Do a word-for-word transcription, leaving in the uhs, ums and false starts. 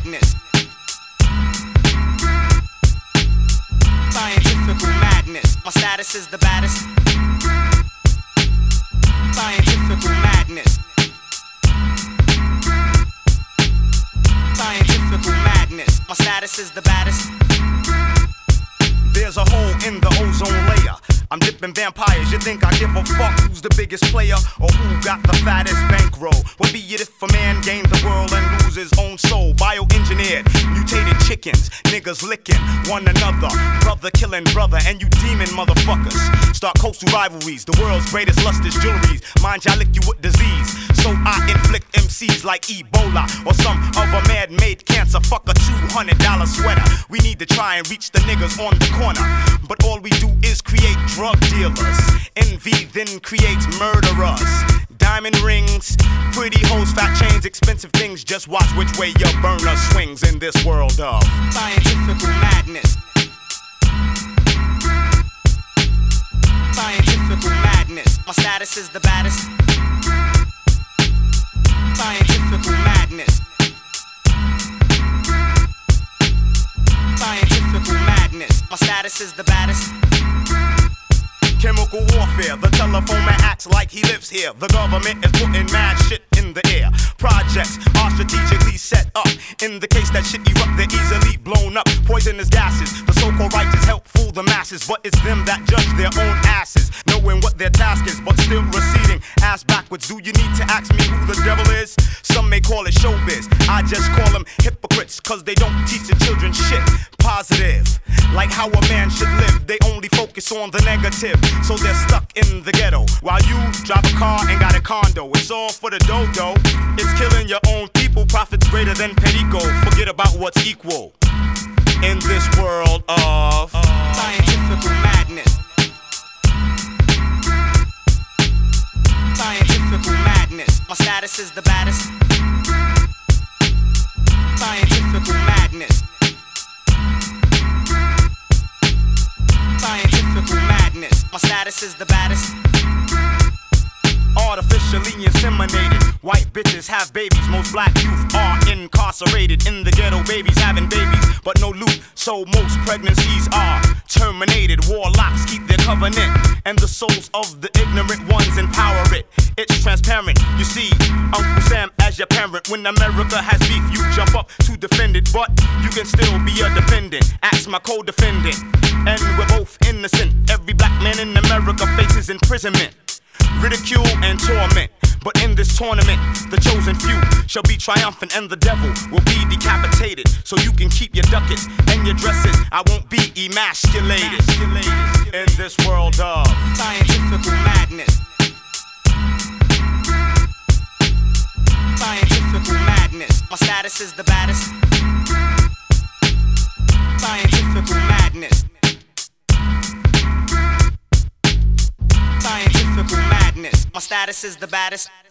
madness. Scientifical madness. My status is the baddest. Scientifical madness. Scientifical madness. My status is the baddest. There's a hole in the ozone layer. I'm dipping vampires, you think I give a fuck who's the biggest player or who got the fattest bankroll? What be it if a man gained the world and lose his own soul? Bioengineered, mutated chickens, niggas licking one another, brother killing brother, and you demon motherfuckers. Start coastal rivalries, the world's greatest lustrous jewelries. Mind y'all lick you with disease, so I inflict M Cs like Ebola or some other man-made cancer. Fuck a two hundred dollar sweater. We need to try and reach the niggas on the corner, but all we do is create drug dealers. Envy then creates murderers. Diamond rings, pretty hoes, fat chains, expensive things. Just watch which way your burner swings in this world of scientifical madness. Scientifical madness. My status is the baddest. Scientifical madness. Scientifical madness. My status is the baddest. Chemical warfare, the telephone man acts like he lives here. The government is putting mad shit in the air. Projects are strategically set up. In the case that shit erupt, they're easily blown up. Poisonous gases, the so-called righteous help fool the masses, but it's them that judge their own asses, knowing what their task is, but still receding ass backwards. Do you need to ask me who the devil is? Some may call it showbiz, I just call them hypocrites, cause they don't teach the children shit positive, like how a man should live. They only focus on the negative, so they're stuck in the ghetto, while you drive a car and got a condo. It's all for the dodo. It's killing your own people, profits greater than Perico. Forget about what's equal in this world of uh, scientifical madness. Scientifical madness. My status is the baddest. Scientifical madness. Scientifical madness. My status is the baddest. Artificially inseminated, white bitches have babies. Most black youth are incarcerated in the ghetto. Babies having babies, but no loot, so most pregnancies are terminated. Warlocks keep their covenant, and the souls of the ignorant ones empower it. It's transparent, you see, Uncle Sam as your parent. When America has beef, you jump up to defend it, but you can still be a defendant. Ask my co-defendant, and we're both innocent. Every black man in America faces imprisonment, ridicule and torment. But in this tournament, the chosen few shall be triumphant, and the devil will be decapitated. So you can keep your ducats and your dresses. I won't be emasculated in this world of scientifical madness. Scientifical madness. My status is the baddest. Scientifical madness. Scientifical madness. My status is the baddest.